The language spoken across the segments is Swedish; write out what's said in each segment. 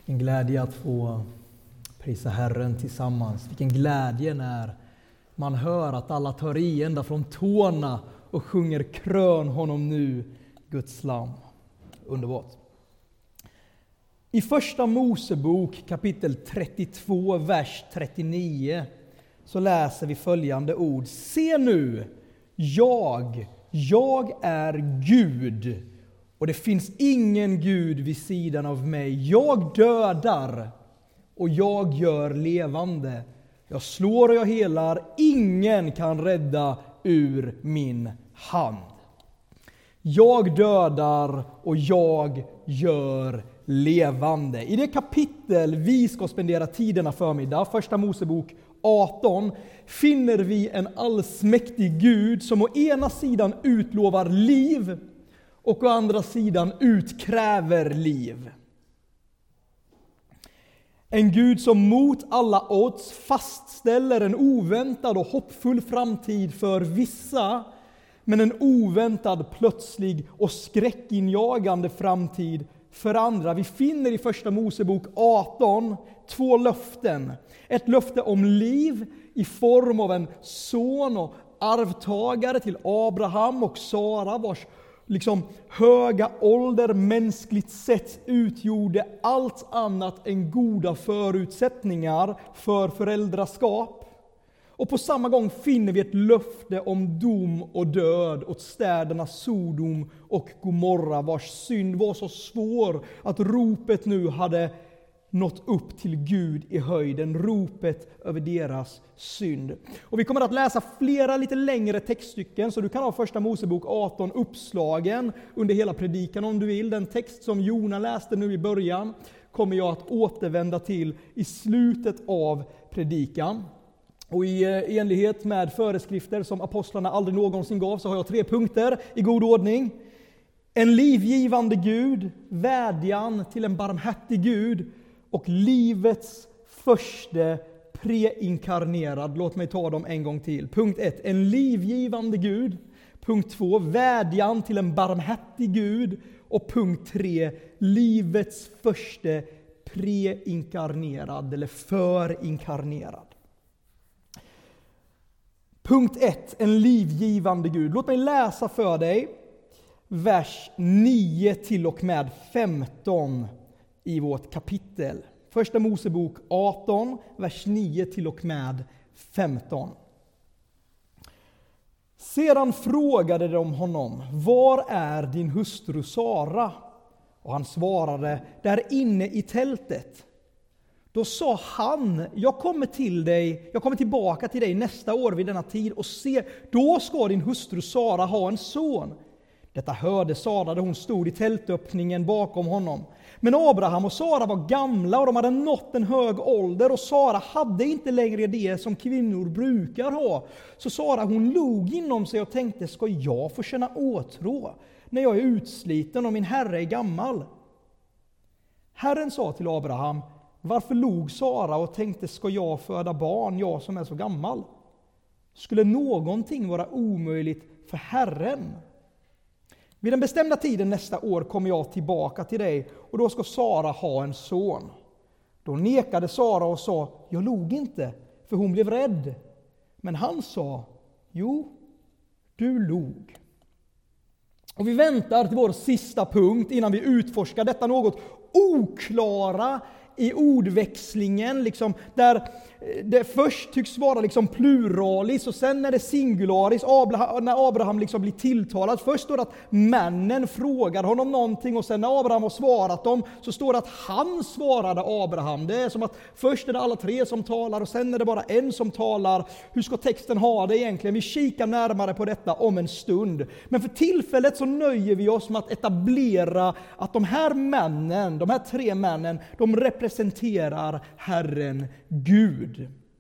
Vilken glädje att få prisa Herren tillsammans. Vilken glädje när man hör att alla tar i ända från tårna och sjunger krön honom nu, Guds lam. Underbart. I första Mosebok kapitel 32, vers 39 så läser vi följande ord. Se nu, jag är Gud och det finns ingen Gud vid sidan av mig. Jag dödar och jag gör levande. Jag slår och jag helar. Ingen kan rädda ur min hand. Jag dödar och jag gör levande. I det kapitel vi ska spendera tiderna förmiddag, första Mosebok 18, finner vi en allsmäktig Gud som å ena sidan utlovar liv och å andra sidan utkräver liv. En Gud som mot alla odds fastställer en oväntad och hoppfull framtid för vissa, men en oväntad, plötslig och skräckinjagande framtid för andra. Vi finner i första Mosebok 18 två löften. Ett löfte om liv i form av en son och arvtagare till Abraham och Sara, vars höga ålder mänskligt sett utgjorde allt annat än goda förutsättningar för föräldraskap. Och på samma gång finner vi ett löfte om dom och död åt städerna Sodom och Gomorra, vars synd var så svår att ropet nu hade nått upp till Gud i höjden, ropet över deras synd. Och vi kommer att läsa flera lite längre textstycken, så du kan ha första Mosebok 18 uppslagen under hela predikan om du vill. Den text som Jona läste nu i början kommer jag att återvända till i slutet av predikan. Och i enlighet med föreskrifter som apostlarna aldrig någonsin gav så har jag 3 punkter i god ordning. En livgivande Gud, vädjan till en barmhärtig Gud och livets första preinkarnerad. Låt mig ta dem en gång till. Punkt 1, en livgivande Gud. Punkt 2, vädjan till en barmhärtig Gud. Och punkt 3, livets första preinkarnerad eller förinkarnerad. Punkt 1, en livgivande Gud. Låt mig läsa för dig vers 9 till och med 15 i vårt kapitel. Första Mosebok 18, vers 9 till och med 15. Sedan frågade de honom, var är din hustru Sara? Och han svarade, där inne i tältet. Då sa han, jag kommer tillbaka till dig nästa år vid denna tid och se, då ska din hustru Sara ha en son. Detta hörde Sara då hon stod i tältöppningen bakom honom. Men Abraham och Sara var gamla och de hade nått en hög ålder och Sara hade inte längre det som kvinnor brukar ha. Så Sara hon log inom sig och tänkte, ska jag få känna åtrå när jag är utsliten och min herre är gammal? Herren sa till Abraham, varför log Sara och tänkte, ska jag föda barn, jag som är så gammal? Skulle någonting vara omöjligt för Herren? Vid den bestämda tiden nästa år kommer jag tillbaka till dig och då ska Sara ha en son. Då nekade Sara och sa, jag log inte, för hon blev rädd. Men han sa, jo, du log. Och vi väntar till vår sista punkt innan vi utforskar detta något oklara i ordväxlingen, där det först tycks vara pluralis och sen är det singularis. När Abraham blir tilltalad, först står det att männen frågar honom någonting och sen när Abraham har svarat dem så står det att han svarade Abraham. Det är som att först är det alla 3 som talar och sen är det bara en som talar. Hur ska texten ha det egentligen? Vi kikar närmare på detta om en stund. Men för tillfället så nöjer vi oss med att etablera att de här 3 männen, de representerar Herren Gud.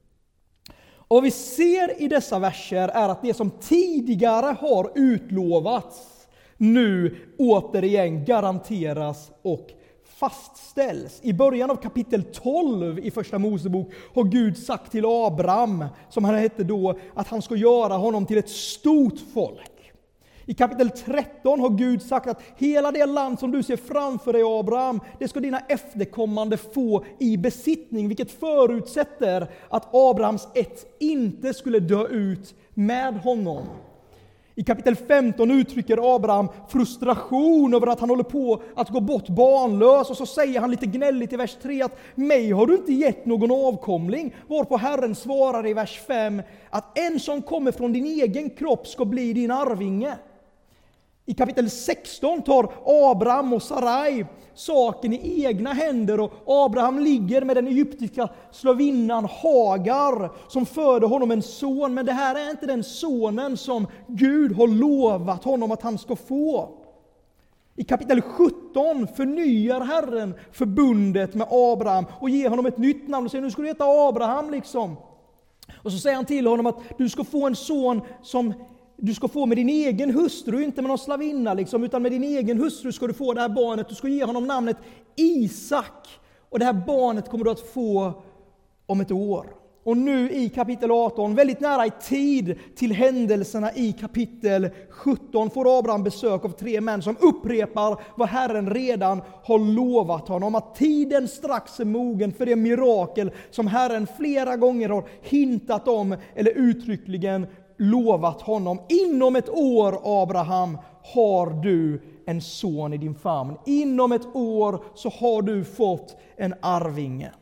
Och vad vi ser i dessa verser är att det som tidigare har utlovats nu återigen garanteras och fastställs. I början av kapitel 12 i första Mosebok har Gud sagt till Abraham, som han hette då, att han ska göra honom till ett stort folk. I kapitel 13 har Gud sagt att hela det land som du ser framför dig, Abraham, det ska dina efterkommande få i besittning, vilket förutsätter att Abrahams ett inte skulle dö ut med honom. I kapitel 15 uttrycker Abraham frustration över att han håller på att gå bort barnlös, och så säger han lite gnälligt i vers 3 att mig har du inte gett någon avkomling, varpå Herren svarar i vers 5 att en som kommer från din egen kropp ska bli din arvinge. I kapitel 16 tar Abraham och Sarai saken i egna händer, och Abraham ligger med den egyptiska slavinnan Hagar som föder honom en son, men det här är inte den sonen som Gud har lovat honom att han ska få. I kapitel 17 förnyar Herren förbundet med Abraham och ger honom ett nytt namn och säger nu ska du heta Abraham liksom. Och så säger han till honom att du ska få en son som du ska få med din egen hustru, inte med någon slavinna liksom, utan med din egen hustru ska du få det här barnet. Du ska ge honom namnet Isak. Och det här barnet kommer du att få om ett år. Och nu i kapitel 18, väldigt nära i tid till händelserna i kapitel 17, får Abraham besök av 3 män som upprepar vad Herren redan har lovat honom. Att tiden strax är mogen för det mirakel som Herren flera gånger har hintat om eller uttryckligen lovat honom. Inom ett år, Abraham, har du en son i din famn. Inom ett år så har du fått en arvinge.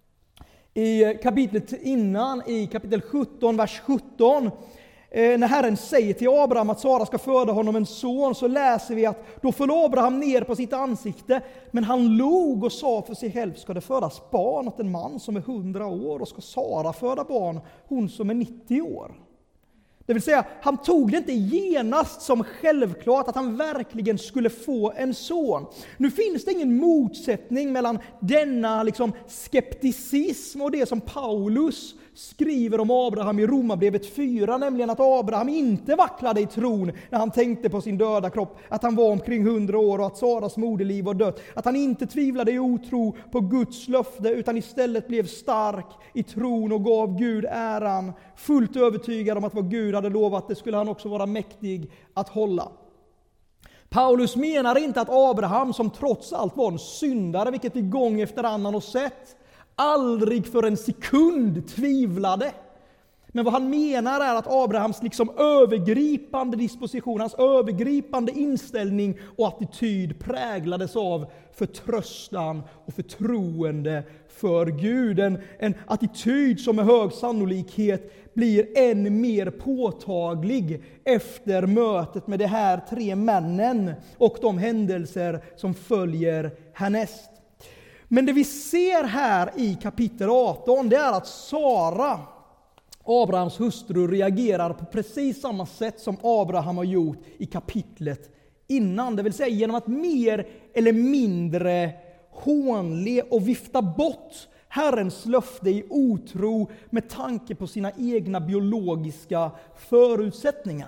I kapitlet innan, i kapitel 17, vers 17, när Herren säger till Abraham att Sara ska föda honom en son, så läser vi att då föll Abraham ner på sitt ansikte, men han log och sa för sig själv, ska det födas barn åt en man som är 100 år, och ska Sara föda barn, hon som är 90 år? Det vill säga, han tog det inte genast som självklart att han verkligen skulle få en son. Nu finns det ingen motsättning mellan denna skepticism och det som Paulus skriver om Abraham i Romarbrevet 4, nämligen att Abraham inte vacklade i tron när han tänkte på sin döda kropp, att han var omkring 100 år och att Saras moderliv var dött, att han inte tvivlade i otro på Guds löfte utan istället blev stark i tron och gav Gud äran, fullt övertygad om att vad Gud hade lovat, det skulle han också vara mäktig att hålla. Paulus menar inte att Abraham, som trots allt var en syndare, vilket vi gång efter annan har sett, aldrig för en sekund tvivlade. Men vad han menar är att Abrahams övergripande disposition, hans övergripande inställning och attityd präglades av förtröstan och förtroende för Gud. En attityd som med hög sannolikhet blir än mer påtaglig efter mötet med de här 3 männen och de händelser som följer härnäst. Men det vi ser här i kapitel 18, det är att Sara, Abrahams hustru, reagerar på precis samma sätt som Abraham har gjort i kapitlet innan. Det vill säga genom att mer eller mindre hånle och vifta bort Herrens löfte i otro med tanke på sina egna biologiska förutsättningar.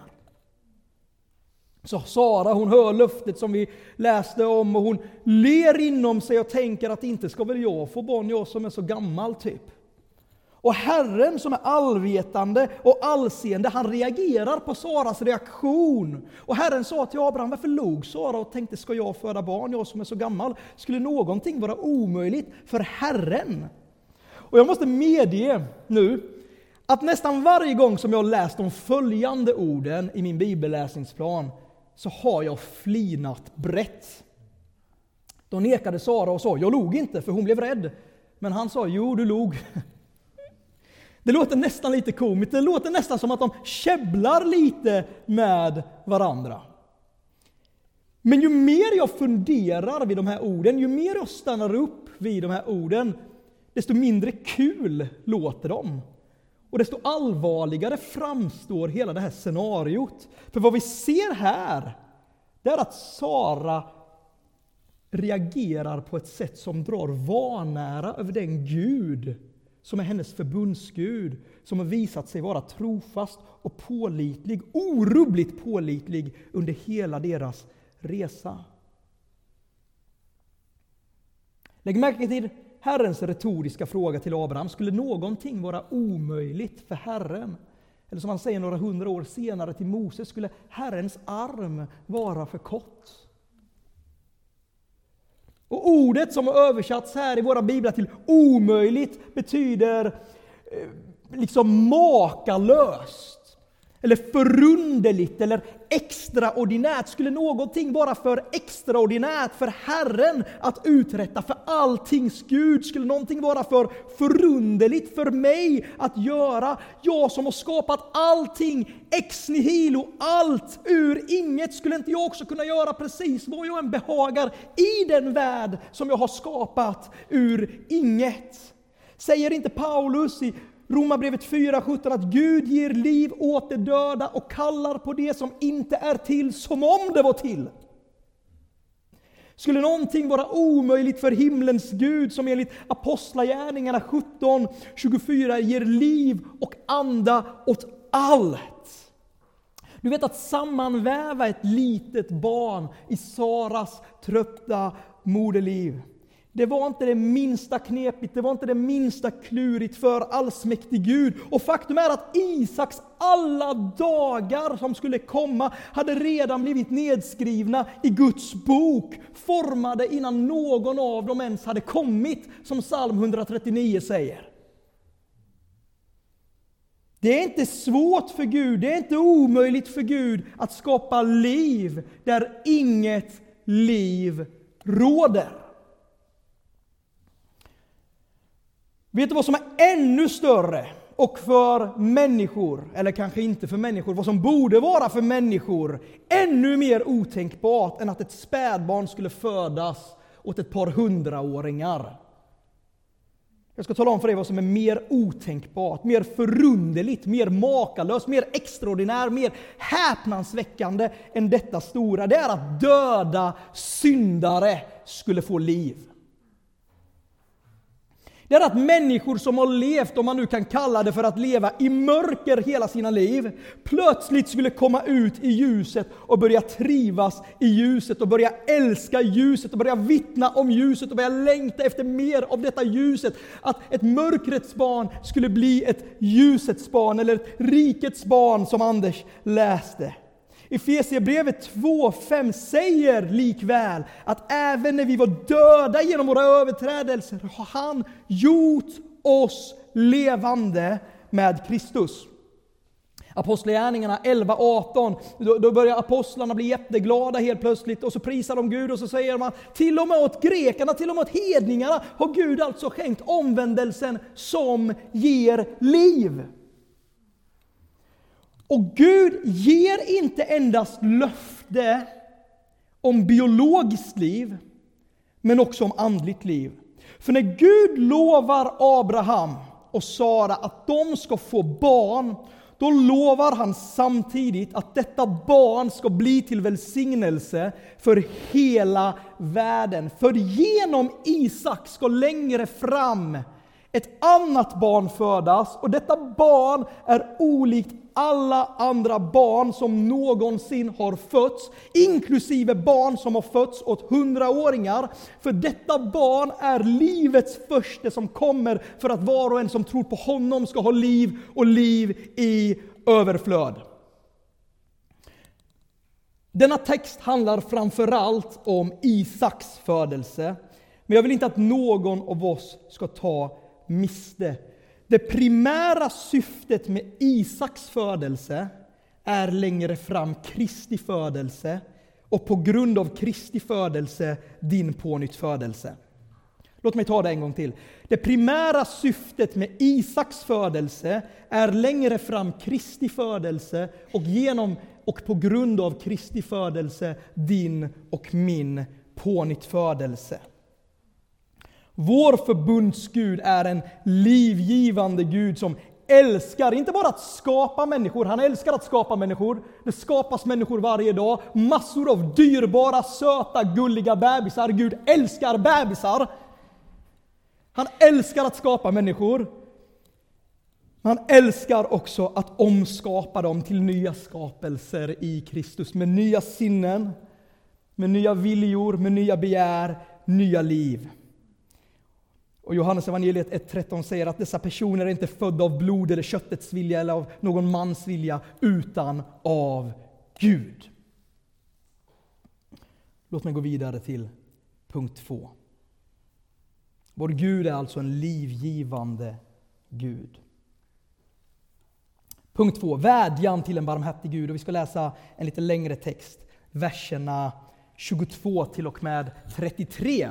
Så Sara, hon hör löftet som vi läste om och hon ler inom sig och tänker att inte ska väl jag få barn, jag som är så gammal typ. Och Herren som är allvetande och allseende, han reagerar på Saras reaktion. Och Herren sa till Abraham, varför log Sara och tänkte, ska jag föda barn, jag som är så gammal? Skulle någonting vara omöjligt för Herren? Och jag måste medge nu att nästan varje gång som jag läst de följande orden i min bibelläsningsplan så har jag flinat brett. Då nekade Sara och sa, jag log inte för hon blev rädd. Men han sa, jo du log. Det låter nästan lite komiskt, det låter nästan som att de käbblar lite med varandra. Men ju mer jag funderar vid de här orden, ju mer jag stannar upp vid de här orden, desto mindre kul låter de. Och desto allvarligare framstår hela det här scenariot. För vad vi ser här, det är att Sara reagerar på ett sätt som drar vanära över den Gud som är hennes förbundsgud, som har visat sig vara trofast och pålitlig, orubbligt pålitlig under hela deras resa. Lägg märke till Herrens retoriska fråga till Abraham. Skulle någonting vara omöjligt för Herren? Eller som han säger några 100 år senare till Moses, skulle Herrens arm vara för kort. Och ordet som har översatts här i våra biblar till omöjligt betyder liksom makalöst. Eller förunderligt eller extraordinärt. Skulle någonting vara för extraordinärt för Herren att uträtta, för alltings Gud? Skulle någonting vara för förunderligt för mig att göra? Jag som har skapat allting ex nihilo, allt ur inget. Skulle inte jag också kunna göra precis vad jag än behagar i den värld som jag har skapat ur inget? Säger inte Paulus i Romarbrevet 4:17 att Gud ger liv åt det döda och kallar på det som inte är till som om det var till? Skulle någonting vara omöjligt för himlens Gud, som enligt Apostlagärningarna 17:24 ger liv och anda åt allt? Du vet, att sammanväva ett litet barn i Saras trötta moderliv, det var inte det minsta knepigt, det var inte det minsta klurigt för allsmäktig Gud. Och faktum är att Isaks alla dagar som skulle komma hade redan blivit nedskrivna i Guds bok, formade innan någon av dem ens hade kommit, som psalm 139 säger. Det är inte svårt för Gud, det är inte omöjligt för Gud att skapa liv där inget liv råder. Vet du vad som är ännu större och för människor, eller kanske inte för människor, vad som borde vara för människor ännu mer otänkbart än att ett spädbarn skulle födas åt ett par 100-åringar? Jag ska tala om för dig vad som är mer otänkbart, mer förunderligt, mer makalöst, mer extraordinärt, mer häpnadsväckande än detta stora. Det är att döda syndare skulle få liv. Det är att människor som har levt, om man nu kan kalla det för att leva, i mörker hela sina liv, plötsligt skulle komma ut i ljuset och börja trivas i ljuset och börja älska ljuset och börja vittna om ljuset och börja längta efter mer av detta ljuset. Att ett mörkrets barn skulle bli ett ljusets barn, eller ett rikets barn, som Anders läste. Efesierbrevet 2:5 säger likväl att även när vi var döda genom våra överträdelser har han gjort oss levande med Kristus. Apostlagärningarna 11:18, då börjar apostlarna bli jätteglada helt plötsligt, och så prisar de Gud och så säger man till och med åt grekerna, till och med åt hedningarna har Gud alltså skänkt omvändelsen som ger liv. Och Gud ger inte endast löfte om biologiskt liv, men också om andligt liv. För när Gud lovar Abraham och Sara att de ska få barn, då lovar han samtidigt att detta barn ska bli till välsignelse för hela världen. För genom Isak ska längre fram ett annat barn födas, och detta barn är olikt alla andra barn som någonsin har fötts, inklusive barn som har fötts åt 100-åringar. För detta barn är livets första som kommer för att var och en som tror på honom ska ha liv, och liv i överflöd. Denna text handlar framförallt om Isaks födelse, men jag vill inte att någon av oss ska ta miste. Det primära syftet med Isaks födelse är längre fram Kristi födelse, och på grund av Kristi födelse din pånyttfödelse. Låt mig ta det en gång till. Det primära syftet med Isaks födelse är längre fram Kristi födelse, och genom och på grund av Kristi födelse din och min pånyttfödelse. Vår förbundsgud är en livgivande Gud som älskar inte bara att skapa människor, han älskar att skapa människor. Det skapas människor varje dag, massor av dyrbara, söta, gulliga bebisar. Gud älskar bebisar. Han älskar att skapa människor. Han älskar också att omskapa dem till nya skapelser i Kristus, med nya sinnen, med nya viljor, med nya begär, nya liv. Och Johannes evangeliet 1:13 säger att dessa personer är inte födda av blod eller köttets vilja eller av någon mans vilja, utan av Gud. Låt mig gå vidare till punkt 2. Vår Gud är alltså en livgivande Gud. Punkt 2. Vädjan till en barmhärtig Gud. Och vi ska läsa en lite längre text. Verserna 22 till och med 33.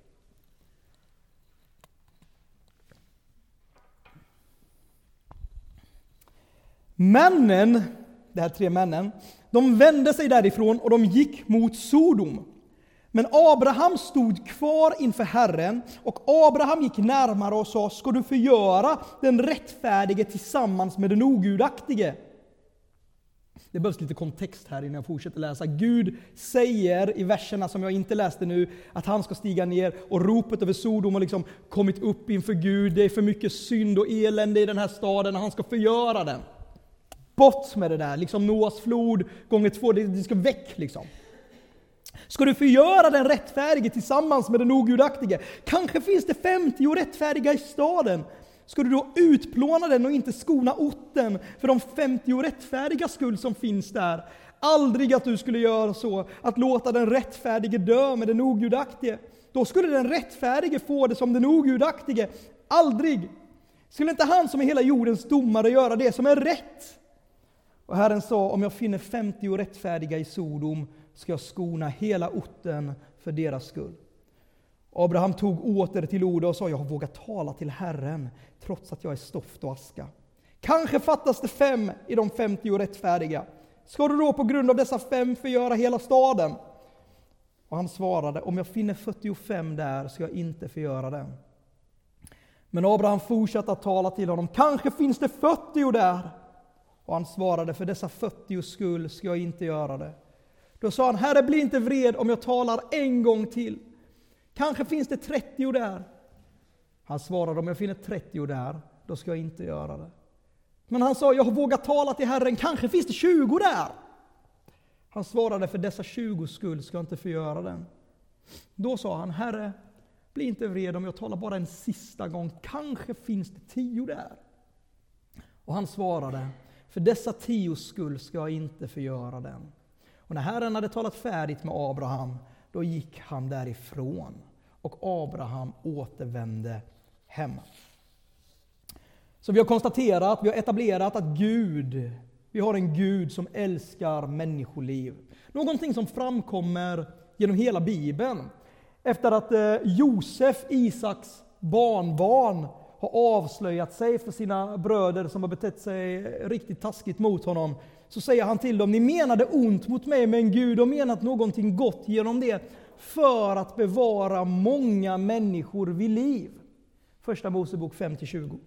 Männen, de här 3 männen, de vände sig därifrån och de gick mot Sodom. Men Abraham stod kvar inför Herren, och Abraham gick närmare och sa: ska du förgöra den rättfärdige tillsammans med den ogudaktige? Det behövs lite kontext här innan jag fortsätter läsa. Gud säger i verserna som jag inte läste nu att han ska stiga ner, och ropet över Sodom har liksom kommit upp inför Gud. Det är för mycket synd och elände i den här staden och han ska förgöra den. Bort med det där, liksom Noas flod gånger 2, det ska väck liksom. Ska du förgöra den rättfärdige tillsammans med den ogudaktige? Kanske finns det 50 rättfärdiga i staden. Ska du då utplåna den och inte skona orten för de 50 rättfärdiga skull som finns där? Aldrig att du skulle göra så, att låta den rättfärdige dö med den ogudaktige. Då skulle den rättfärdige få det som den ogudaktige. Aldrig. Skulle inte han som är hela jordens domare göra det som är rätt? Och Herren sa: om jag finner 50 rättfärdiga i Sodom ska jag skona hela orten för deras skull. Abraham tog åter till ordet och sa: jag har vågat tala till Herren trots att jag är stoft och aska. Kanske fattas det 5 i de 50 rättfärdiga. Ska du då på grund av dessa 5 förgöra hela staden? Och han svarade: om jag finner 45 där ska jag inte förgöra den. Men Abraham fortsatte att tala till honom: kanske finns det 40 där. Och han svarade: för dessa 40 skull ska jag inte göra det. Då sa han: Herre, bli inte vred om jag talar en gång till. Kanske finns det 30 där. Han svarade: om jag finner 30 där, då ska jag inte göra det. Men han sa: jag har vågat tala till Herren, kanske finns det 20 där. Han svarade: för dessa 20 skull ska jag inte förgöra den. Då sa han: Herre, bli inte vred om jag talar bara en sista gång. Kanske finns det 10 där. Och han svarade: för dessa 10 skull ska jag inte förgöra den. Och när Herren hade talat färdigt med Abraham, då gick han därifrån. Och Abraham återvände hem. Så vi har konstaterat, vi har etablerat att vi har en Gud som älskar människoliv. Någonting som framkommer genom hela Bibeln. Efter att Josef, Isaks barnbarn, har avslöjat sig för sina bröder som har betett sig riktigt taskigt mot honom, så säger han till dem: ni menade ont mot mig, men Gud har menat någonting gott genom det för att bevara många människor vid liv. Första Mosebok 5-20.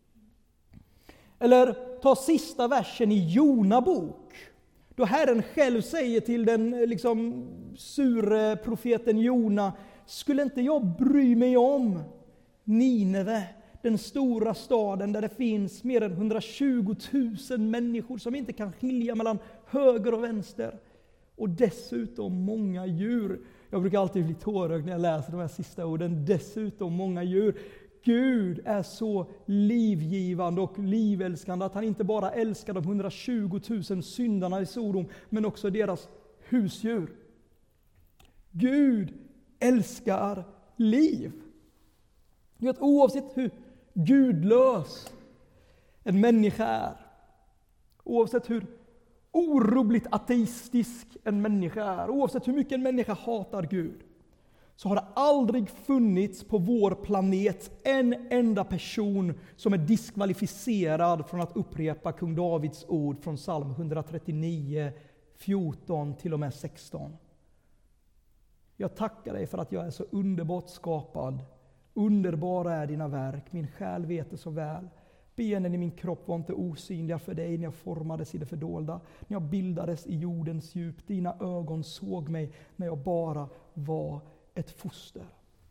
Eller ta sista versen i Jona bok, då Herren själv säger till den sure profeten Jona: skulle inte jag bry mig om Nineve, den stora staden där det finns mer än 120 000 människor som inte kan skilja mellan höger och vänster, och dessutom många djur. Jag brukar alltid bli tårögd när jag läser de här sista orden. Dessutom många djur. Gud är så livgivande och livälskande att han inte bara älskar de 120 000 syndarna i Sodom, men också deras husdjur. Gud älskar liv. Oavsett hur gudlös en människa är, oavsett hur orubbligt ateistisk en människa är, oavsett hur mycket en människa hatar Gud, så har det aldrig funnits på vår planet en enda person som är diskvalificerad från att upprepa kung Davids ord från psalm 139, 14 till och med 16. Jag tackar dig för att jag är så underbart skapad. Underbara är dina verk, min själ vet det så väl. Benen i min kropp var inte osynliga för dig när jag formades i det fördolda. När jag bildades i jordens djup, dina ögon såg mig när jag bara var ett foster.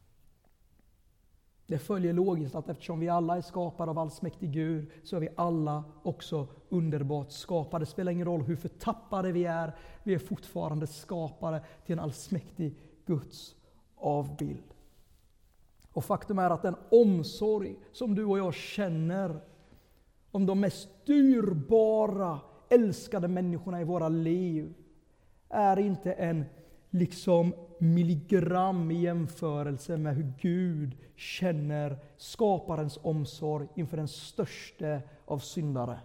Det följer logiskt att eftersom vi alla är skapade av allsmäktig Gud, så är vi alla också underbart skapade. Det spelar ingen roll hur förtappade vi är fortfarande skapade till en allsmäktig Guds avbild. Och faktum är att den omsorg som du och jag känner om de mest dyrbara, älskade människorna i våra liv är inte en milligram i jämförelse med hur Gud känner skaparens omsorg inför den största av syndare.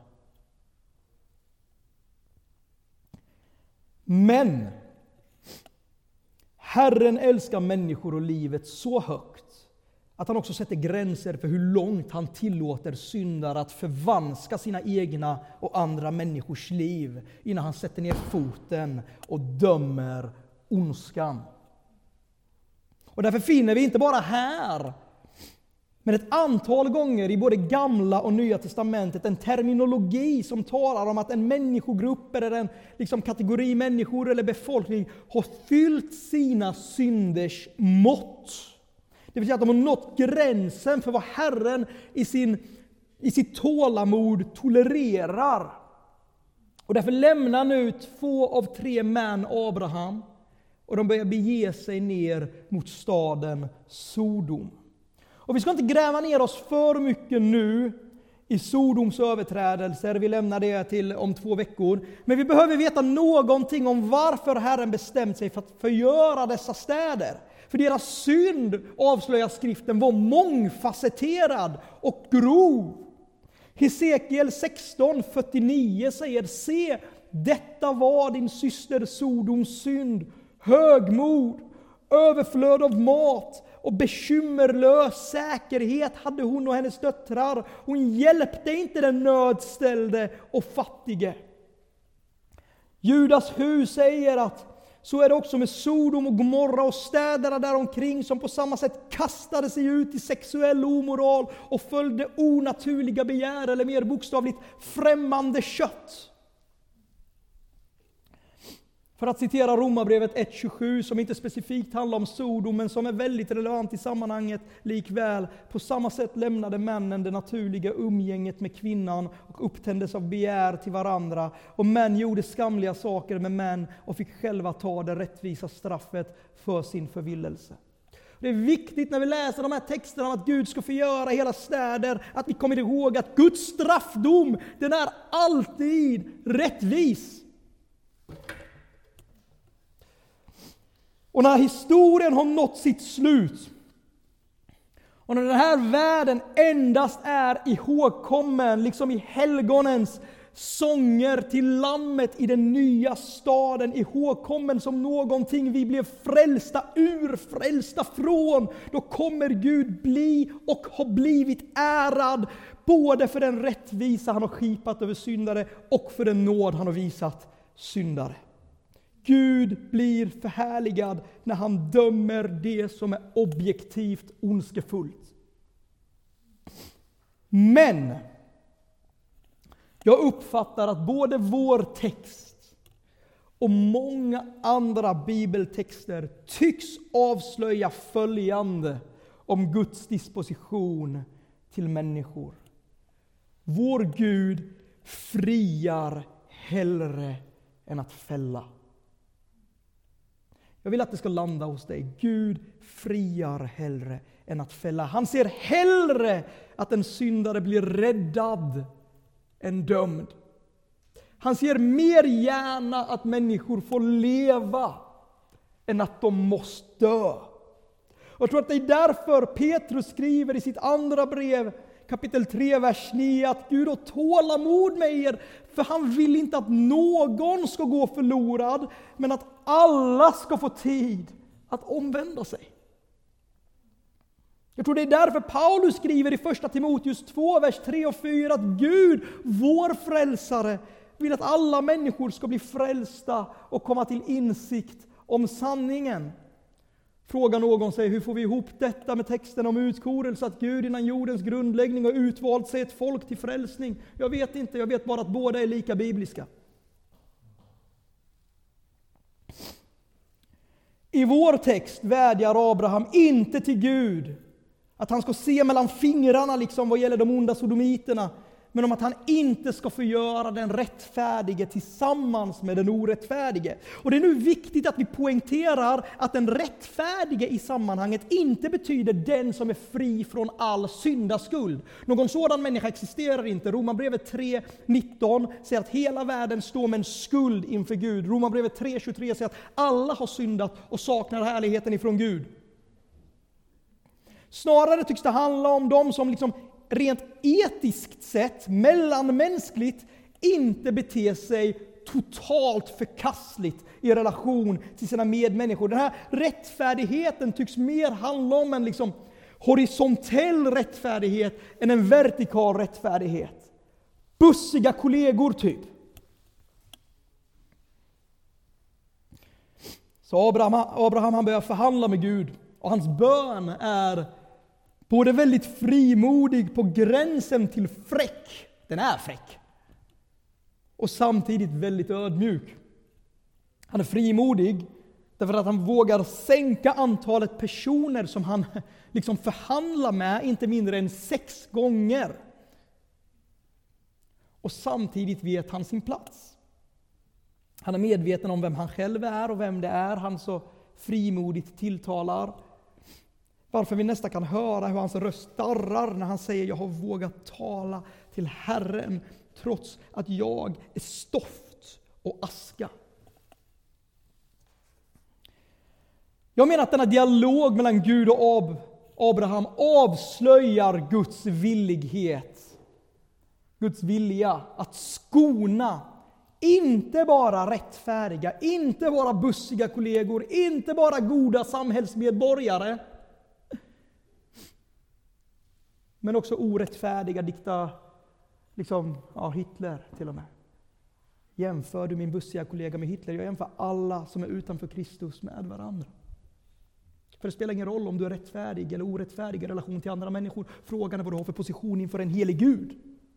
Men Herren älskar människor och livet så högt att han också sätter gränser för hur långt han tillåter syndare att förvanska sina egna och andra människors liv innan han sätter ner foten och dömer ondskan. Och därför finner vi inte bara här, men ett antal gånger i både Gamla och Nya testamentet en terminologi som talar om att en människogrupp eller en kategori människor eller befolkning har fyllt sina synders mått. Det vill säga att de har nått gränsen för vad Herren i sitt tålamod tolererar. Och därför lämnar nu 2 av 3 män Abraham och de börjar bege sig ner mot staden Sodom. Och vi ska inte gräva ner oss för mycket nu i Sodoms överträdelser. Vi lämnar det till om 2 veckor. Men vi behöver veta någonting om varför Herren bestämt sig för att förgöra dessa städer. För deras synd, avslöjar skriften, var mångfacetterad och grov. Hesekiel 16:49 säger: se, detta var din syster Sodoms synd, högmod, överflöd av mat och bekymmerlös säkerhet hade hon och hennes döttrar. Hon hjälpte inte den nödställde och fattige. Judas hus säger att så är det också med Sodom och Gomorra och städerna däromkring som på samma sätt kastade sig ut i sexuell omoral och följde onaturliga begär eller mer bokstavligt främmande kött. För att citera Romarbrevet 1:27 som inte specifikt handlar om Sodom men som är väldigt relevant i sammanhanget likväl. På samma sätt lämnade männen det naturliga umgänget med kvinnan och upptändes av begär till varandra. Och män gjorde skamliga saker med män och fick själva ta det rättvisa straffet för sin förvillelse. Det är viktigt när vi läser de här texterna om att Gud ska förgöra hela städer att vi kommer ihåg att Guds straffdom, den är alltid rättvis. Och när historien har nått sitt slut och när den här världen endast är ihågkommen, liksom i helgonens sånger till lammet i den nya staden, ihågkommen som någonting vi blev frälsta ur, frälsta från, då kommer Gud bli och har blivit ärad både för den rättvisa han har skipat över syndare och för den nåd han har visat syndare. Gud blir förhärligad när han dömer det som är objektivt ondskefullt. Men jag uppfattar att både vår text och många andra bibeltexter tycks avslöja följande om Guds disposition till människor. Vår Gud friar hellre än att fälla. Jag vill att det ska landa hos dig. Gud friar hellre än att fälla. Han ser hellre att en syndare blir räddad än dömd. Han ser mer gärna att människor får leva än att de måste dö. Och jag tror att det är därför Petrus skriver i sitt andra brev, kapitel 3, vers 9, att Gud har tålamod med er, för han vill inte att någon ska gå förlorad, men att alla ska få tid att omvända sig. Jag tror det är därför Paulus skriver i första Timoteus 2, vers 3 och 4, att Gud, vår frälsare, vill att alla människor ska bli frälsta och komma till insikt om sanningen. Frågar någon sig, hur får vi ihop detta med texten om utkorelse, att Gud innan jordens grundläggning har utvalt sig ett folk till frälsning? Jag vet inte, jag vet bara att båda är lika bibliska. I vår text vädjar Abraham inte till Gud att han ska se mellan fingrarna liksom vad gäller de onda sodomiterna, men om att han inte ska förgöra den rättfärdige tillsammans med den orättfärdige. Och det är nu viktigt att vi poängterar att den rättfärdige i sammanhanget inte betyder den som är fri från all syndaskuld. Någon sådan människa existerar inte. Romarbrevet 3:19 säger att hela världen står med en skuld inför Gud. Romarbrevet 3:23 säger att alla har syndat och saknar härligheten ifrån Gud. Snarare tycks det handla om de som liksom rent etiskt sett, mellanmänskligt, inte beter sig totalt förkastligt i relation till sina medmänniskor. Den här rättfärdigheten tycks mer handla om en liksom horisontell rättfärdighet än en vertikal rättfärdighet. Bussiga kollegor typ. Så Abraham han börjar förhandla med Gud, och hans bön är både väldigt frimodig på gränsen till fräck. Den är fräck. Och samtidigt väldigt ödmjuk. Han är frimodig därför att han vågar sänka antalet personer som han liksom förhandlar med inte mindre än 6 gånger. Och samtidigt vet han sin plats. Han är medveten om vem han själv är och vem det är han så frimodigt tilltalar. Varför vi nästan kan höra hur hans röst darrar när han säger: jag har vågat tala till Herren trots att jag är stoft och aska. Jag menar att denna dialog mellan Gud och Abraham avslöjar Guds villighet. Guds vilja att skona inte bara rättfärdiga, inte bara bussiga kollegor, inte bara goda samhällsmedborgare, men också orättfärdiga Hitler till och med. Jämför du min bussiga kollega med Hitler? Jag jämför alla som är utanför Kristus med varandra. För det spelar ingen roll om du är rättfärdig eller orättfärdig i relation till andra människor. Frågan är vad du har för position inför en helig Gud.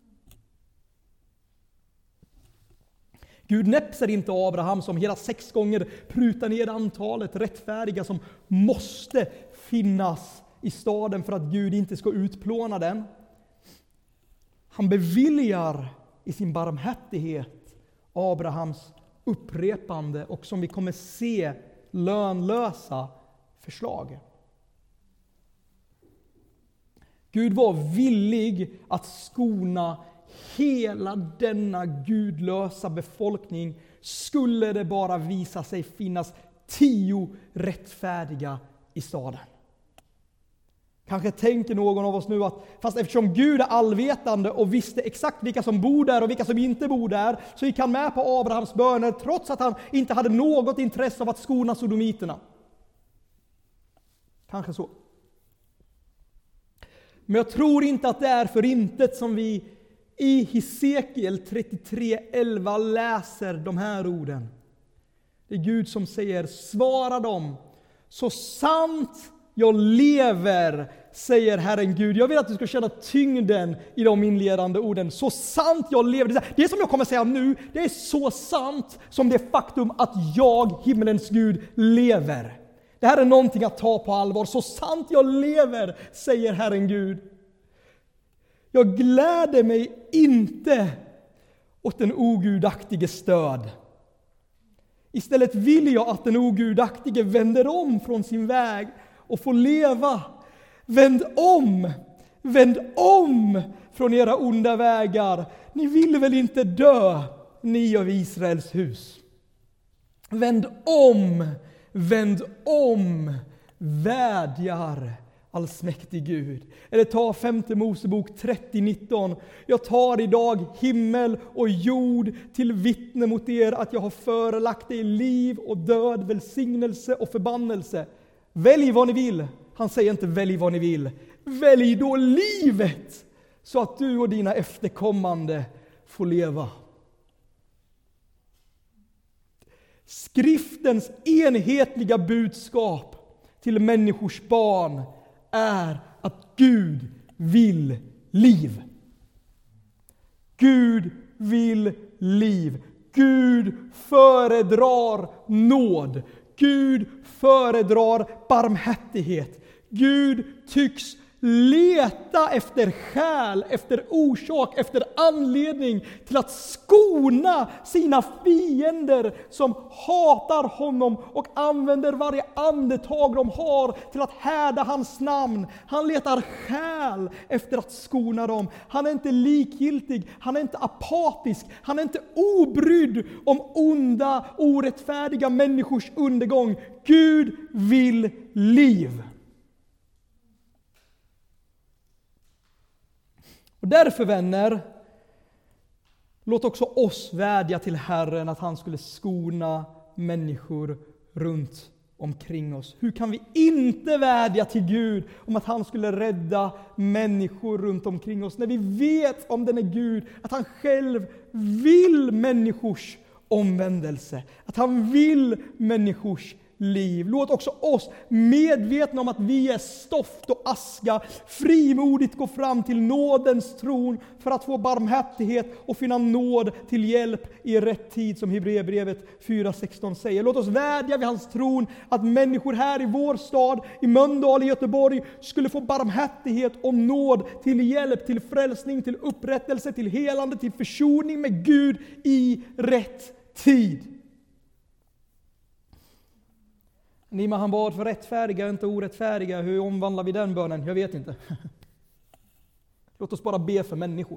Gud näpser inte Abraham som hela 6 gånger prutar ner antalet rättfärdiga som måste finnas i staden för att Gud inte ska utplåna den. Han beviljar i sin barmhärtighet Abrahams upprepande och, som vi kommer se, lönlösa förslag. Gud var villig att skona hela denna gudlösa befolkning, skulle det bara visa sig finnas 10 rättfärdiga i staden. Kanske tänker någon av oss nu att fast eftersom Gud är allvetande och visste exakt vilka som bor där och vilka som inte bor där, så gick han med på Abrahams böner trots att han inte hade något intresse av att skona sodomiterna. Kanske så. Men jag tror inte att det är för intet som vi i Hesekiel 33:11 läser de här orden. Det är Gud som säger: svara dem, så sant jag lever, säger Herren Gud. Jag vill att du ska känna tyngden i de inledande orden. Så sant jag lever. Det som jag kommer säga nu, det är så sant som det faktum att jag, himmelens Gud, lever. Det här är någonting att ta på allvar. Så sant jag lever, säger Herren Gud. Jag gläder mig inte åt den ogudaktige stöd. Istället vill jag att den ogudaktige vänder om från sin väg och får leva. Vänd om från era onda vägar. Ni vill väl inte dö, ni av Israels hus. Vänd om, vädjar allsmäktig Gud. Eller ta 5:e Mosebok 30:19. Jag tar idag himmel och jord till vittne mot er att jag har förelagt er liv och död, välsignelse och förbannelse. Välj vad ni vill. Han säger inte välj vad ni vill. Välj då livet så att du och dina efterkommande får leva. Skriftens enhetliga budskap till människors barn är att Gud vill liv. Gud vill liv. Gud föredrar nåd. Gud föredrar barmhärtighet. Gud tycks leta efter skäl, efter orsak, efter anledning till att skona sina fiender som hatar honom och använder varje andetag de har till att härda hans namn. Han letar skäl efter att skona dem. Han är inte likgiltig, han är inte apatisk, han är inte obrydd om onda, orättfärdiga människors undergång. Gud vill liv. Och därför, vänner, låt också oss vädja till Herren att han skulle skona människor runt omkring oss. Hur kan vi inte vädja till Gud om att han skulle rädda människor runt omkring oss, när vi vet om den är Gud, att han själv vill människors omvändelse, att han vill människors liv. Låt också oss, medvetna om att vi är stoft och aska, frimodigt gå fram till nådens tron för att få barmhärtighet och finna nåd till hjälp i rätt tid, som Hebreerbrevet 4:16 säger. Låt oss vädja vid hans tron att människor här i vår stad, i Mölndal, i Göteborg, skulle få barmhärtighet och nåd till hjälp, till frälsning, till upprättelse, till helande, till försoning med Gud i rätt tid. Nima, han bad för rättfärdiga, inte orättfärdiga. Hur omvandlar vi den bönen? Jag vet inte. Låt oss bara be för människor.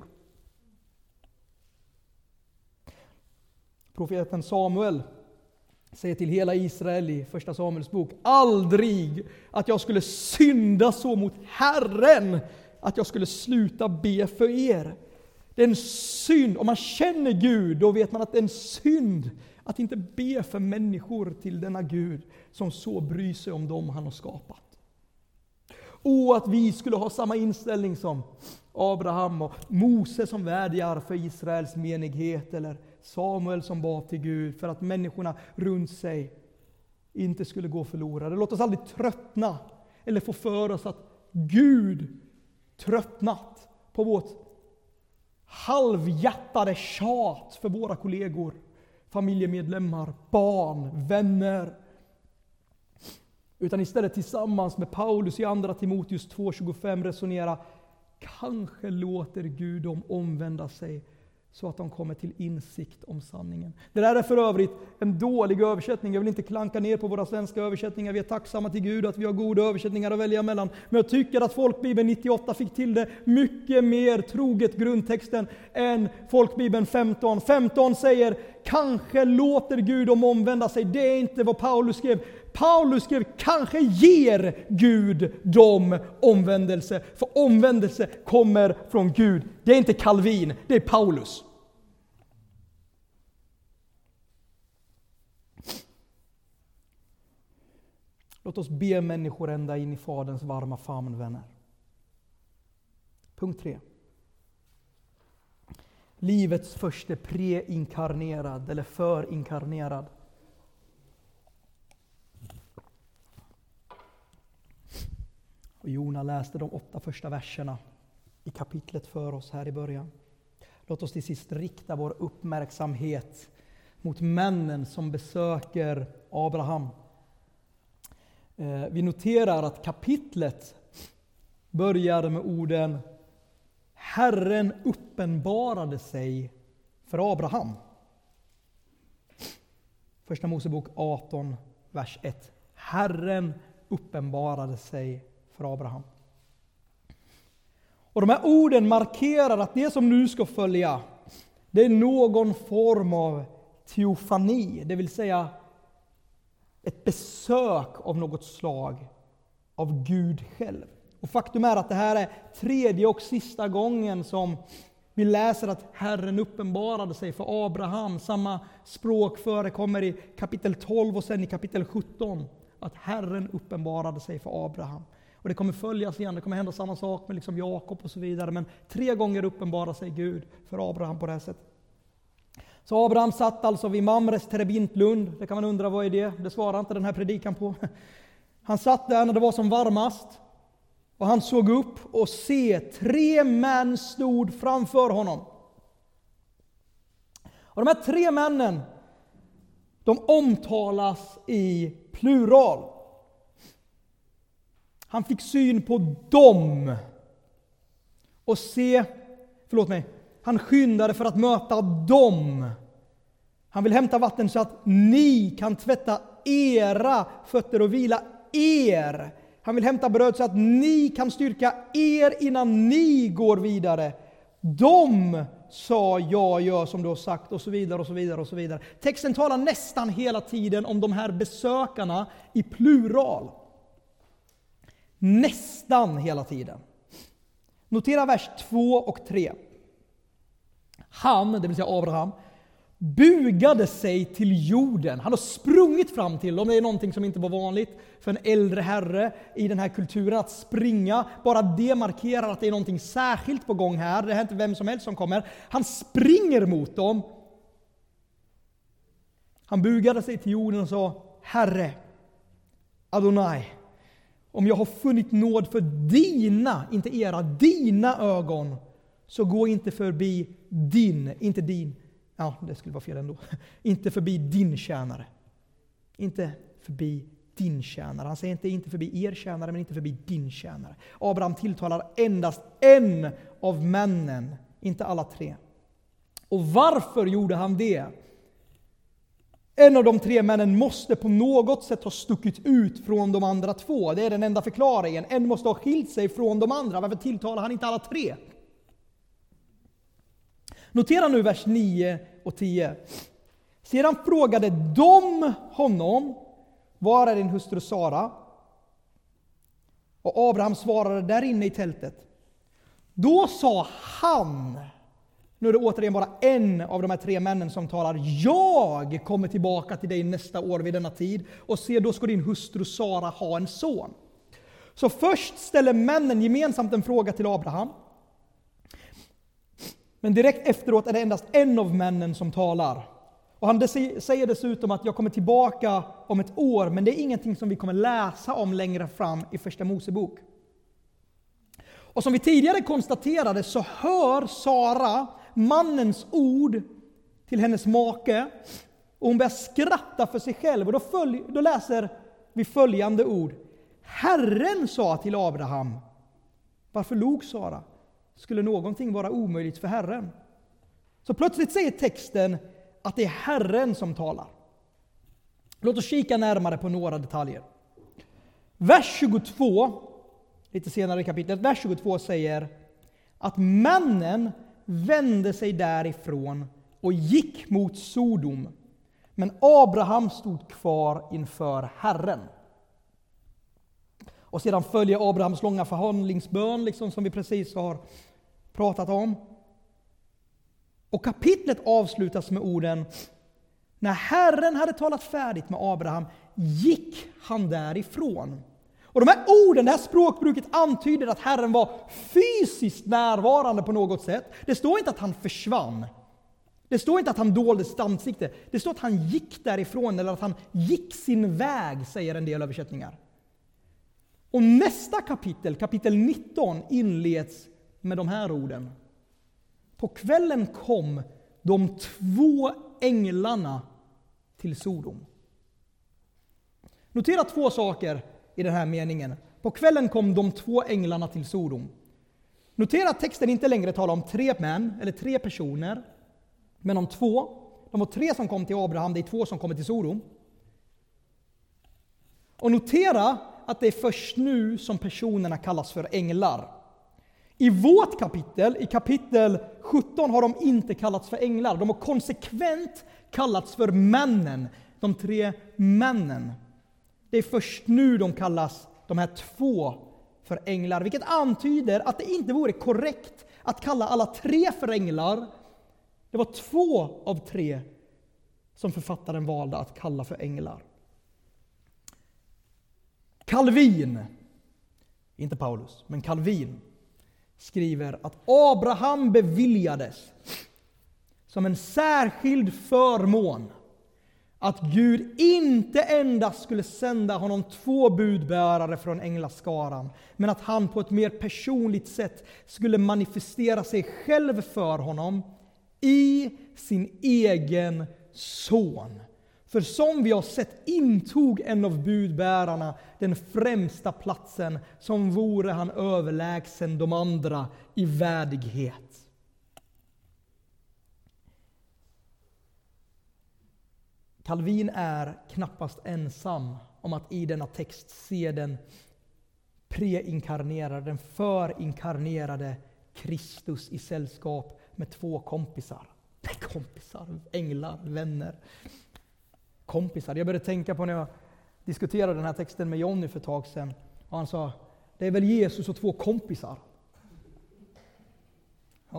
Profeten Samuel säger till hela Israel i första Samuels bok: aldrig att jag skulle synda så mot Herren att jag skulle sluta be för er. Det är en synd. Om man känner Gud, då vet man att det är en synd att inte be för människor till denna Gud som så bryr sig om dem han har skapat. Och att vi skulle ha samma inställning som Abraham och Mose som vädjar för Israels menighet, eller Samuel som bad till Gud för att människorna runt sig inte skulle gå förlorade. Låt oss aldrig tröttna eller få för oss att Gud tröttnat på vårt halvhjärtade tjat för våra kollegor, familjemedlemmar, barn, vänner. Utan istället tillsammans med Paulus i andra Timoteus 2:25 resonera: kanske låter Gud dem omvända sig så att de kommer till insikt om sanningen. Det där är för övrigt en dålig översättning. Jag vill inte klanka ner på våra svenska översättningar. Vi är tacksamma till Gud att vi har goda översättningar att välja mellan. Men jag tycker att Folkbibeln 98 fick till det mycket mer troget grundtexten än Folkbibeln 15. 15 säger: kanske låter Gud dem omvända sig. Det är inte vad Paulus skrev. Paulus skrev: kanske ger Gud dem omvändelse. För omvändelse kommer från Gud. Det är inte Calvin, det är Paulus. Låt oss be människor ända in i Faderns varma famn, vänner. Punkt 3. Livets första preinkarnerad eller förinkarnerad. Och Jona läste de 8 första verserna i kapitlet för oss här i början. Låt oss till sist rikta vår uppmärksamhet mot männen som besöker Abraham. Vi noterar att kapitlet börjar med orden: Herren uppenbarade sig för Abraham. Första Mosebok 18, vers 1. Herren uppenbarade sig för Abraham. Och de här orden markerar att det som nu ska följa, det är någon form av teofani, det vill säga ett besök av något slag av Gud själv. Och faktum är att det här är 3:e och sista gången som vi läser att Herren uppenbarade sig för Abraham. Samma språk förekommer i kapitel 12 och sen i kapitel 17. Att Herren uppenbarade sig för Abraham. Och det kommer följas igen, det kommer hända samma sak med liksom Jakob och så vidare. Men 3 gånger uppenbarar sig Gud för Abraham på det här sättet. Så Abraham satt alltså vid Mamres terebintlund. Det kan man undra, vad är det? Det svarar inte den här predikan på. Han satt där när det var som varmast. Och han såg upp och se 3 män stod framför honom. Och de här 3 männen, de omtalas i plural. Han fick syn på dem. Och han skyndade för att möta dem. Han vill hämta vatten så att ni kan tvätta era fötter och vila er. Han vill hämta bröd så att ni kan styrka er innan ni går vidare. De sa, jag gör som du har sagt, och så vidare och så vidare och så vidare. Texten talar nästan hela tiden om de här besökarna i plural. Nästan hela tiden. Notera vers 2 och 3. Han, det vill säga Abraham, bugade sig till jorden. Han har sprungit fram till dem. Det är någonting som inte var vanligt för en äldre herre i den här kulturen att springa. Bara det markerar att det är någonting särskilt på gång här. Det är inte vem som helst som kommer. Han springer mot dem. Han bugade sig till jorden och sa: Herre, Adonai, om jag har funnit nåd för dina, inte era, dina ögon, så gå inte förbi det skulle vara fel ändå. Inte förbi din tjänare. Inte förbi din tjänare. Han säger inte förbi er tjänare, men inte förbi din tjänare. Abraham tilltalar endast en av männen, inte alla tre. Och varför gjorde han det? En av de tre männen måste på något sätt ha stuckit ut från de andra två. Det är den enda förklaringen. En måste ha skilt sig från de andra. Varför tilltalar han inte alla tre? Notera nu vers 9 och 10. Sedan frågade de honom: var är din hustru Sara? Och Abraham svarade: där inne i tältet. Då sa han, nu är det återigen bara en av de här tre männen som talar: jag kommer tillbaka till dig nästa år vid denna tid, och se, då ska din hustru Sara ha en son. Så först ställer männen gemensamt en fråga till Abraham. Men direkt efteråt är det endast en av männen som talar. Och han säger dessutom att jag kommer tillbaka om ett år, men det är ingenting som vi kommer läsa om längre fram i Första Mosebok. Och som vi tidigare konstaterade så hör Sara mannens ord till hennes make, och hon börjar skratta för sig själv. Och då läser vi följande ord: Herren sa till Abraham. Varför log Sara? Skulle någonting vara omöjligt för Herren? Så plötsligt säger texten att det är Herren som talar. Låt oss kika närmare på några detaljer. Vers 22, lite senare i kapitlet, vers 22 säger att männen vände sig därifrån och gick mot Sodom. Men Abraham stod kvar inför Herren. Och sedan följer Abrahams långa förhandlingsbön, liksom som vi precis har pratat om. Och kapitlet avslutas med orden: när Herren hade talat färdigt med Abraham gick han därifrån. Och de här orden, det här språkbruket antyder att Herren var fysiskt närvarande på något sätt. Det står inte att han försvann. Det står inte att han dolde sitt ansikte. Det står att han gick därifrån, eller att han gick sin väg, säger en del översättningar. Och nästa kapitel, kapitel 19, inleds med de här orden: på kvällen kom de två änglarna till Sodom. Notera två saker i den här meningen. På kvällen kom de två änglarna till Sodom. Notera att texten inte längre talar om tre män eller tre personer, men om två. De var tre som kom till Abraham, det är två som kommer till Sodom. Och notera att det är först nu som personerna kallas för änglar. I vårt kapitel, i kapitel 17, har de inte kallats för änglar. De har konsekvent kallats för männen, de tre männen. Det är först nu de kallas, de här två, för änglar. Vilket antyder att det inte vore korrekt att kalla alla tre för änglar. Det var två av tre som författaren valde att kalla för änglar. Calvin, inte Paulus, men Calvin skriver att Abraham beviljades som en särskild förmån att Gud inte endast skulle sända honom två budbärare från änglaskaran, men att han på ett mer personligt sätt skulle manifestera sig själv för honom i sin egen son. För som vi har sett intog en av budbärarna den främsta platsen, som vore han överlägsen de andra i värdighet. Calvin är knappast ensam om att i denna text se den preinkarnerade, den förinkarnerade Kristus i sällskap med två kompisar. Änglar, vänner. Kompisar. Jag började tänka på när jag diskuterade den här texten med Jonny för ett tag sedan. Och han sa, det är väl Jesus och två kompisar. Ja.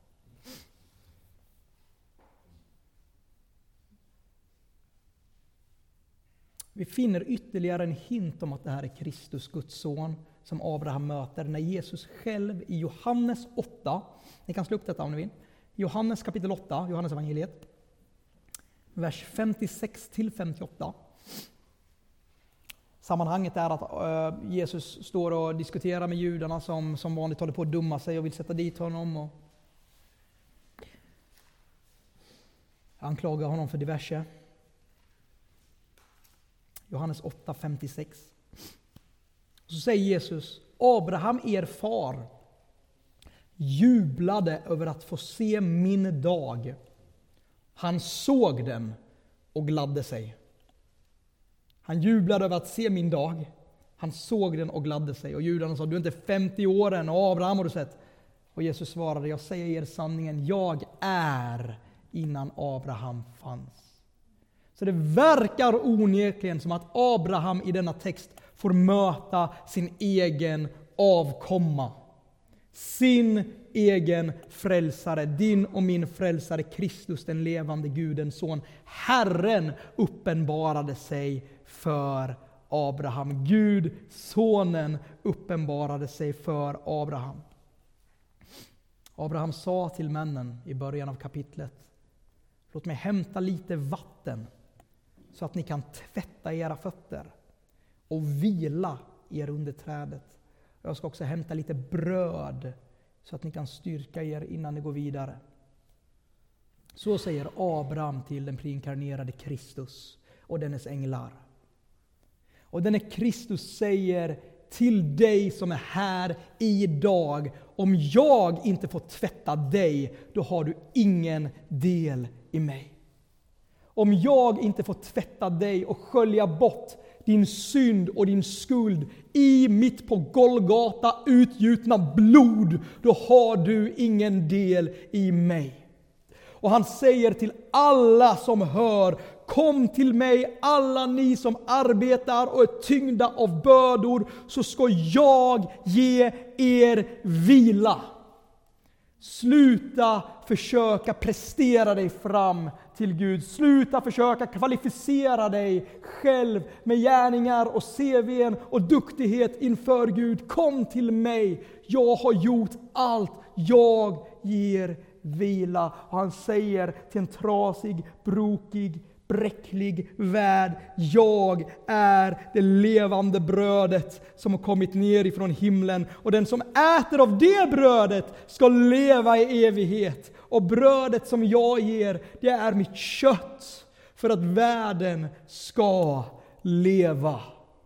Vi finner ytterligare en hint om att det här är Kristus, Guds son, som Abraham möter när Jesus själv i Johannes 8, ni kan slå upp detta om ni vill, Johannes kapitel 8, Johannes evangeliet, vers 56-58. Sammanhanget är att Jesus står och diskuterar med judarna som vanligt håller på att dumma sig och vill sätta dit honom och anklagar honom för diverse. Johannes 8:56. Så säger Jesus, Abraham er far jublade över att få se min dag. Han såg den och gladde sig. Han jublade över att se min dag. Han såg den och gladde sig. Och judarna sa, du är inte 50 år än, och Abraham har du sett. Och Jesus svarade, jag säger er sanningen, jag är innan Abraham fanns. Så det verkar onekligen som att Abraham i denna text får möta sin egen avkomma. Sin egen frälsare, din och min frälsare, Kristus, den levande Gudens son. Herren uppenbarade sig för Abraham. Gud, sonen, uppenbarade sig för Abraham. Abraham sa till männen i början av kapitlet, låt mig hämta lite vatten så att ni kan tvätta era fötter och vila er under trädet. Jag ska också hämta lite bröd så att ni kan styrka er innan ni går vidare. Så säger Abraham till den preinkarnerade Kristus och dennes änglar. Och denne Kristus säger till dig som är här idag, om jag inte får tvätta dig, då har du ingen del i mig. Om jag inte får tvätta dig och skölja bort din synd och din skuld i mitt på Golgata utgjutna blod, då har du ingen del i mig. Och han säger till alla som hör, kom till mig alla ni som arbetar och är tyngda av bördor, så ska jag ge er vila. Sluta försöka prestera dig fram till Gud. Sluta försöka kvalificera dig själv med gärningar och CV:n och duktighet inför Gud. Kom till mig. Jag har gjort allt. Jag ger vila. Och han säger till en trasig, brokig, bräcklig värld, jag är det levande brödet som har kommit ner ifrån himlen, och den som äter av det brödet ska leva i evighet. Och brödet som jag ger, det är mitt kött, för att världen ska leva.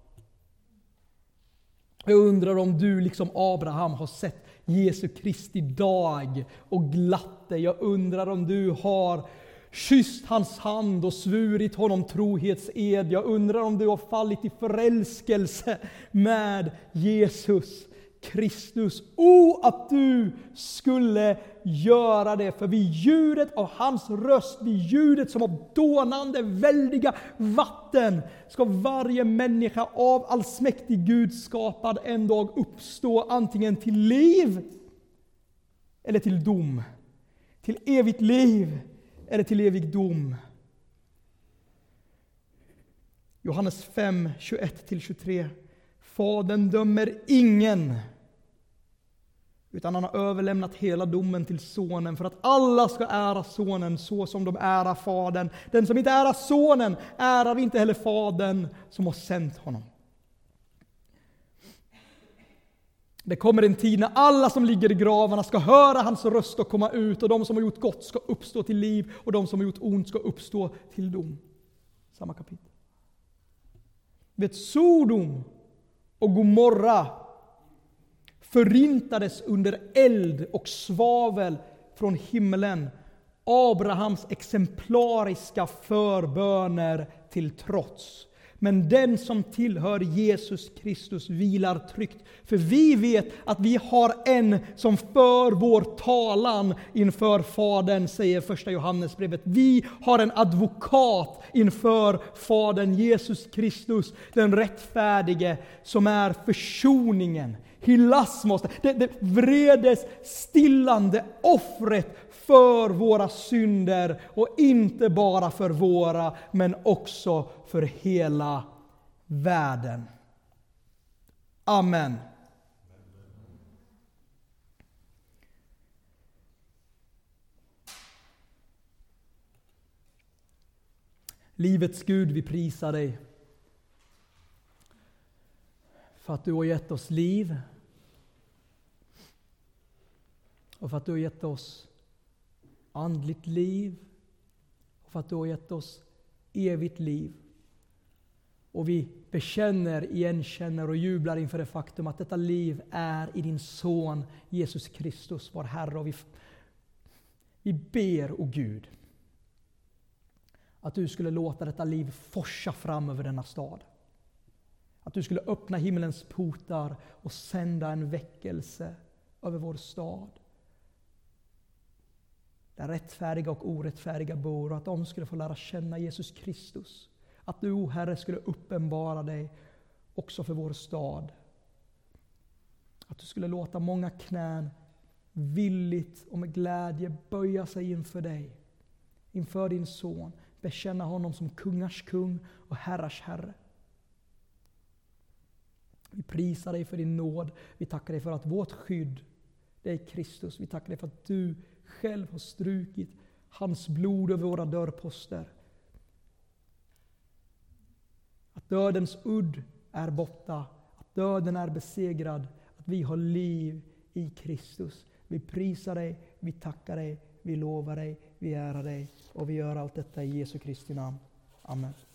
Jag undrar om du liksom Abraham har sett Jesu Kristi dag och glatt dig. Jag undrar om du har kysst hans hand och svurit honom trohetsed. Jag undrar om du har fallit i förälskelse med Jesus Kristus. Att du skulle göra det, för vid ljudet av hans röst, vid ljudet som av dånande väldiga vatten, ska varje människa av allsmäktig Gud skapad en dag uppstå, antingen till liv eller till dom. Till evigt liv eller till evig dom. Johannes 5, 21-23. Fadern dömer ingen, utan han har överlämnat hela domen till sonen, för att alla ska ära sonen så som de ärar fadern. Den som inte ärar sonen ärar inte heller fadern som har sänt honom. Det kommer en tid när alla som ligger i gravarna ska höra hans röst och komma ut, och de som har gjort gott ska uppstå till liv, och de som har gjort ont ska uppstå till dom. Samma kapitel. Vet, Sodom och Gomorra förintades under eld och svavel från himlen. Abrahams exemplariska förböner till trots. Men den som tillhör Jesus Kristus vilar tryggt. För vi vet att vi har en som för vår talan inför Fadern, säger första Johannesbrevet. Vi har en advokat inför Fadern, Jesus Kristus, den rättfärdige, som är försoningen. Hilasmos, det vredes stillande offret för våra synder, och inte bara för våra, men också för hela världen. Amen. Livets Gud, vi prisar dig för att du har gett oss liv, och för att du har gett oss andligt liv, och för att du har gett oss evigt liv. Och vi bekänner, igenkänner och jublar inför det faktum att detta liv är i din son Jesus Kristus, vår Herre. Och vi ber, o Gud, att du skulle låta detta liv forsa fram över denna stad. Att du skulle öppna himmelens portar och sända en väckelse över vår stad, där rättfärdiga och orättfärdiga bor, och att de skulle få lära känna Jesus Kristus. Att du, o Herre, skulle uppenbara dig också för vår stad. Att du skulle låta många knän villigt och med glädje böja sig inför dig, inför din son, bekänna honom som kungars kung och herrars herre. Vi prisar dig för din nåd. Vi tackar dig för att vårt skydd, det är Kristus. Vi tackar dig för att du själv har strukit hans blod över våra dörrposter. Att dödens udd är borta, att döden är besegrad, att vi har liv i Kristus. Vi prisar dig, vi tackar dig, vi lovar dig, vi ärar dig, och vi gör allt detta i Jesu Kristi namn. Amen.